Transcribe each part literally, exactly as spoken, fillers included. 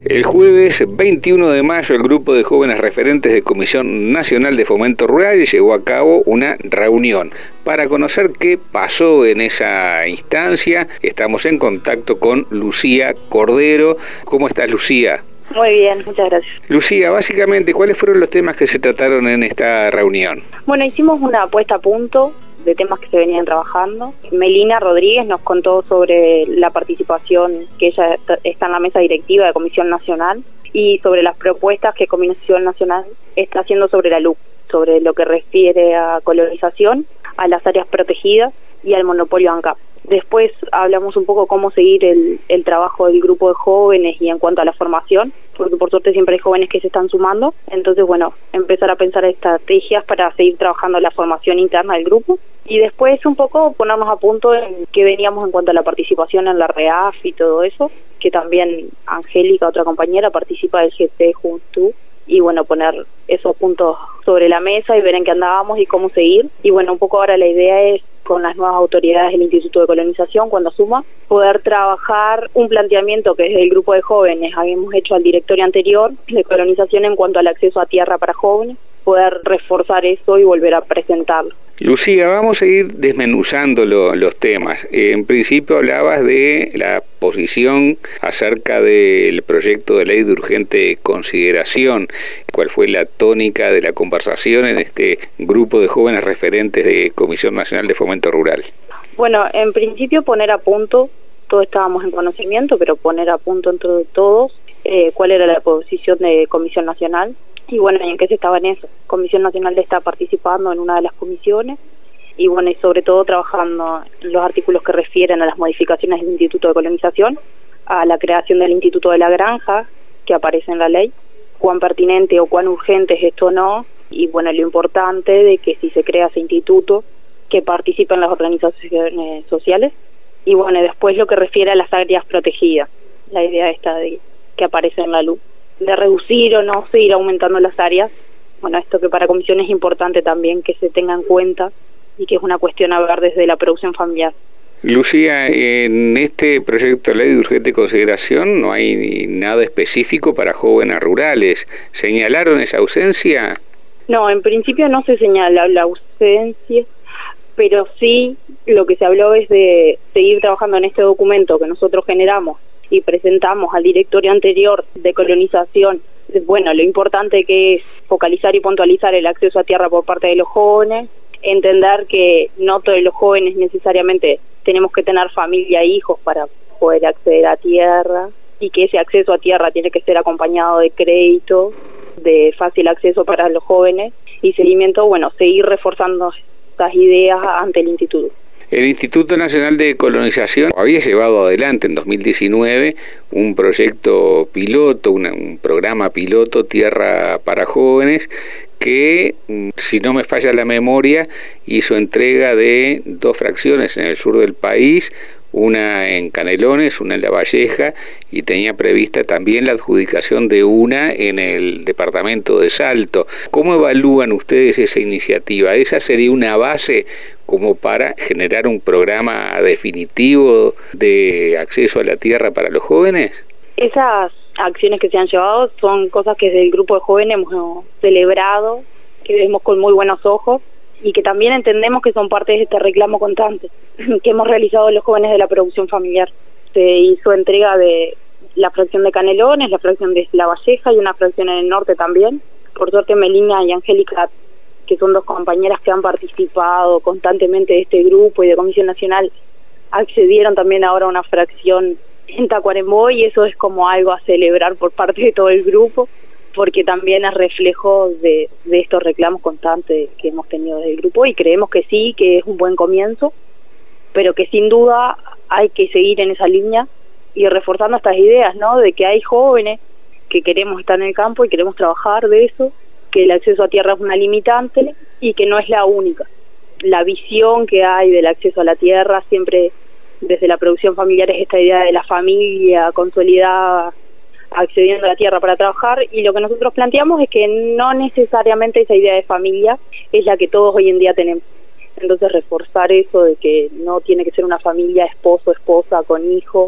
El jueves veintiuno de mayo, el grupo de jóvenes referentes de Comisión Nacional de Fomento Rural llevó a cabo una reunión. Para conocer qué pasó en esa instancia, estamos en contacto con Lucía Cordero. ¿Cómo estás, Lucía? Muy bien, muchas gracias. Lucía, básicamente, ¿cuáles fueron los temas que se trataron en esta reunión? Bueno, hicimos una puesta a punto de temas que se venían trabajando. Melina Rodríguez nos contó sobre la participación que ella está en la mesa directiva de Comisión Nacional y sobre las propuestas que Comisión Nacional está haciendo sobre la L U C, sobre lo que refiere a colonización, a las áreas protegidas y al monopolio ANCAP. Después hablamos un poco cómo seguir el, el trabajo del grupo de jóvenes y en cuanto a la formación, porque por suerte siempre hay jóvenes que se están sumando. Entonces, bueno, empezar a pensar estrategias para seguir trabajando la formación interna del grupo. Y después un poco ponernos a punto en qué veníamos en cuanto a la participación en la REAF y todo eso, que también Angélica, otra compañera, participa del G P Juventud. Y bueno, poner esos puntos sobre la mesa y ver en qué andábamos y cómo seguir. Y bueno, un poco ahora la idea es, con las nuevas autoridades del Instituto de Colonización, cuando asuma, poder trabajar un planteamiento que desde el grupo de jóvenes habíamos hecho al directorio anterior de colonización en cuanto al acceso a tierra para jóvenes, poder reforzar eso y volver a presentarlo. Lucía, vamos a ir desmenuzando lo, los temas. Eh, en principio hablabas de la posición acerca del proyecto de ley de urgente consideración. ¿Cuál fue la tónica de la conversación en este grupo de jóvenes referentes de Comisión Nacional de Fomento Rural? Bueno, en principio poner a punto, todos estábamos en conocimiento, pero poner a punto entre todos eh, cuál era la posición de Comisión Nacional. Y bueno, ¿en qué se estaba en eso? Comisión Nacional está participando en una de las comisiones y bueno, y sobre todo trabajando en los artículos que refieren a las modificaciones del Instituto de Colonización, a la creación del Instituto de la Granja, que aparece en la ley, cuán pertinente o cuán urgente es esto o no, y bueno, lo importante de que si se crea ese instituto, que participen las organizaciones sociales, y bueno, después lo que refiere a las áreas protegidas, la idea esta de que aparece en la L U C, de reducir o no seguir aumentando las áreas. Bueno, esto que para Comisión es importante también que se tenga en cuenta y que es una cuestión a ver desde la producción familiar. Lucía, en este proyecto de ley de urgente consideración no hay nada específico para jóvenes rurales. ¿Señalaron esa ausencia? No, en principio no se señala la ausencia, pero sí lo que se habló es de seguir trabajando en este documento que nosotros generamos y presentamos al directorio anterior de colonización. Bueno, lo importante que es focalizar y puntualizar el acceso a tierra por parte de los jóvenes, entender que no todos los jóvenes necesariamente tenemos que tener familia e hijos para poder acceder a tierra y que ese acceso a tierra tiene que ser acompañado de crédito, de fácil acceso para los jóvenes y seguimiento, bueno, seguir reforzando estas ideas ante el instituto. El Instituto Nacional de Colonización había llevado adelante en dos mil diecinueve un proyecto piloto, una, un programa piloto Tierra para Jóvenes, que, si no me falla la memoria, hizo entrega de dos fracciones en el sur del país, una en Canelones, una en La Valleja, y tenía prevista también la adjudicación de una en el departamento de Salto. ¿Cómo evalúan ustedes esa iniciativa? ¿Esa sería una base como para generar un programa definitivo de acceso a la tierra para los jóvenes? Esas acciones que se han llevado son cosas que desde el grupo de jóvenes hemos celebrado, que vemos con muy buenos ojos y que también entendemos que son parte de este reclamo constante que hemos realizado los jóvenes de la producción familiar. Se hizo entrega de la fracción de Canelones, la fracción de La Valleja y una fracción en el norte también. Por suerte Melina y Angélica, que son dos compañeras que han participado constantemente de este grupo y de Comisión Nacional, accedieron también ahora a una fracción en Tacuarembó y eso es como algo a celebrar por parte de todo el grupo, porque también es reflejo de, de estos reclamos constantes que hemos tenido del grupo y creemos que sí, que es un buen comienzo, pero que sin duda hay que seguir en esa línea y reforzando estas ideas, ¿no? De que hay jóvenes que queremos estar en el campo y queremos trabajar de eso, que el acceso a tierra es una limitante y que no es la única. La visión que hay del acceso a la tierra siempre desde la producción familiar es esta idea de la familia consolidada accediendo a la tierra para trabajar, y lo que nosotros planteamos es que no necesariamente esa idea de familia es la que todos hoy en día tenemos. Entonces reforzar eso de que no tiene que ser una familia esposo, esposa, con hijo,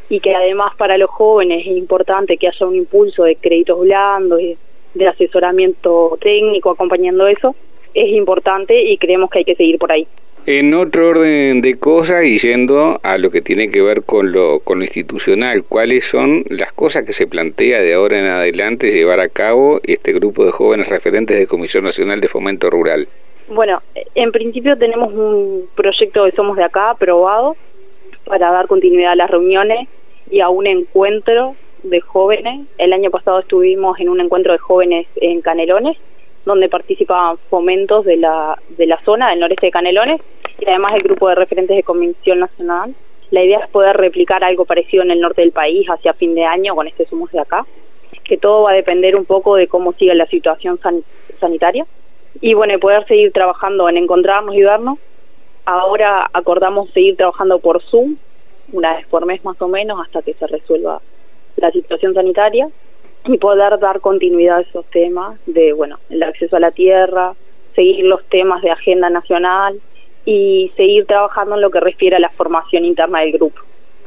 y que además para los jóvenes es importante que haya un impulso de créditos blandos, de asesoramiento técnico acompañando eso, es importante y creemos que hay que seguir por ahí. En otro orden de cosas y yendo a lo que tiene que ver con lo, con lo institucional, ¿cuáles son las cosas que se plantea de ahora en adelante llevar a cabo este grupo de jóvenes referentes de Comisión Nacional de Fomento Rural? Bueno, en principio tenemos un proyecto de Somos de Acá aprobado para dar continuidad a las reuniones y a un encuentro de jóvenes. El año pasado estuvimos en un encuentro de jóvenes en Canelones, donde participaban fomentos de la, de la zona del noreste de Canelones y además el grupo de referentes de Comisión Nacional. La idea es poder replicar algo parecido en el norte del país hacia fin de año con este Somos de Acá, que todo va a depender un poco de cómo siga la situación san, sanitaria. Y bueno, poder seguir trabajando en encontrarnos y vernos. Ahora acordamos seguir trabajando por Zoom, una vez por mes más o menos, hasta que se resuelva la situación sanitaria, y poder dar continuidad a esos temas de, bueno, el acceso a la tierra, seguir los temas de agenda nacional y seguir trabajando en lo que refiere a la formación interna del grupo.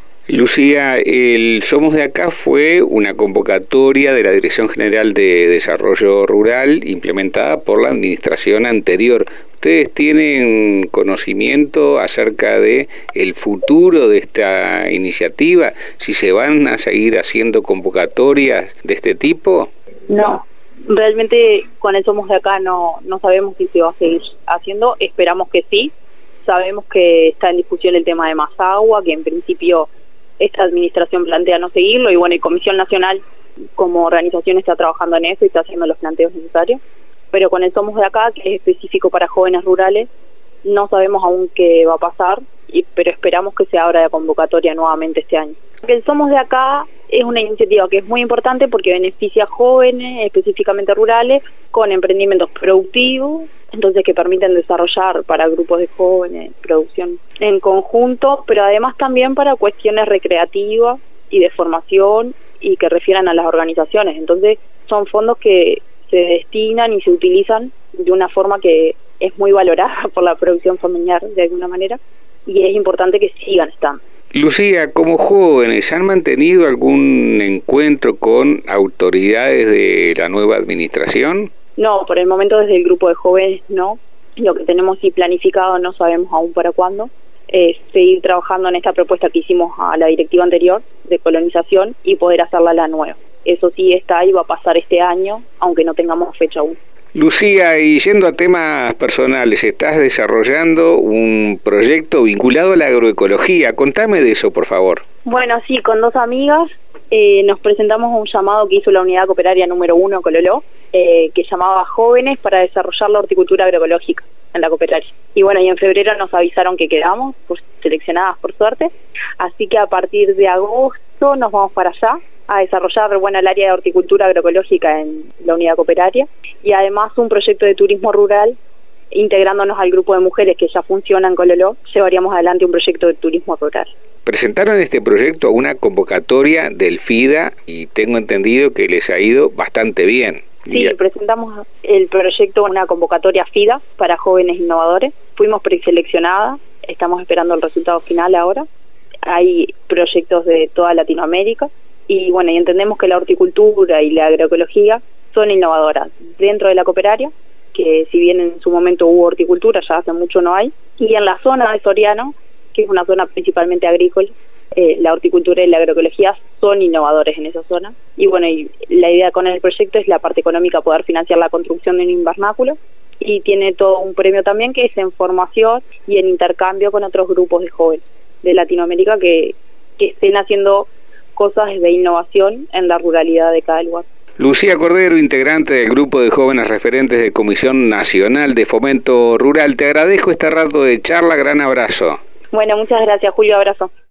Lucía, el Somos de Acá fue una convocatoria de la Dirección General de Desarrollo Rural implementada por la administración anterior. ¿Ustedes tienen conocimiento acerca de el futuro de esta iniciativa? ¿Si se van a seguir haciendo convocatorias de este tipo? No, realmente con el Somos de Acá no, no sabemos si se va a seguir haciendo. Esperamos que sí. Sabemos que está en discusión el tema de Mazagua, que en principio esta administración plantea no seguirlo, y bueno, y Comisión Nacional como organización está trabajando en eso y está haciendo los planteos necesarios. Pero con el Somos de Acá, que es específico para jóvenes rurales, no sabemos aún qué va a pasar, y, pero esperamos que se abra la convocatoria nuevamente este año. El Somos de Acá es una iniciativa que es muy importante porque beneficia a jóvenes, específicamente rurales, con emprendimientos productivos, entonces que permiten desarrollar para grupos de jóvenes, producción en conjunto, pero además también para cuestiones recreativas y de formación y que refieran a las organizaciones. Entonces son fondos que se destinan y se utilizan de una forma que es muy valorada por la producción familiar de alguna manera, y es importante que sigan estando. Lucía, como jóvenes, ¿han mantenido algún encuentro con autoridades de la nueva administración? No, por el momento desde el grupo de jóvenes no. Lo que tenemos sí planificado, no sabemos aún para cuándo, es seguir trabajando en esta propuesta que hicimos a la directiva anterior de colonización y poder hacerla a la nueva. Eso sí está ahí, va a pasar este año, aunque no tengamos fecha aún. Lucía, y yendo a temas personales, estás desarrollando un proyecto vinculado a la agroecología. Contame de eso, por favor. Bueno, sí, con dos amigas eh, nos presentamos a un llamado que hizo la unidad cooperaria número uno, Cololó, eh, que llamaba Jóvenes para desarrollar la horticultura agroecológica en la cooperaria. Y bueno, y en febrero nos avisaron que quedamos, pues, seleccionadas por suerte, así que a partir de agosto nos vamos para allá a desarrollar, bueno, el área de horticultura agroecológica en la unidad cooperaria, y además un proyecto de turismo rural, integrándonos al grupo de mujeres que ya funciona en Cololó, llevaríamos adelante un proyecto de turismo rural. Presentaron este proyecto a una convocatoria del FIDA y tengo entendido que les ha ido bastante bien. Sí, presentamos el proyecto en una convocatoria FIDA para jóvenes innovadores. Fuimos preseleccionadas, estamos esperando el resultado final ahora. Hay proyectos de toda Latinoamérica y bueno, y entendemos que la horticultura y la agroecología son innovadoras dentro de la cooperaria, que si bien en su momento hubo horticultura, ya hace mucho no hay, y en la zona de Soriano, que es una zona principalmente agrícola, eh, la horticultura y la agroecología son innovadores en esa zona. Y bueno, y la idea con el proyecto es la parte económica, poder financiar la construcción de un invernáculo, y tiene todo un premio también que es en formación y en intercambio con otros grupos de jóvenes de Latinoamérica que, que estén haciendo cosas de innovación en la ruralidad de cada lugar. Lucía Cordero, integrante del grupo de jóvenes referentes de Comisión Nacional de Fomento Rural, te agradezco este rato de charla, gran abrazo. Bueno, muchas gracias, Julio, abrazo.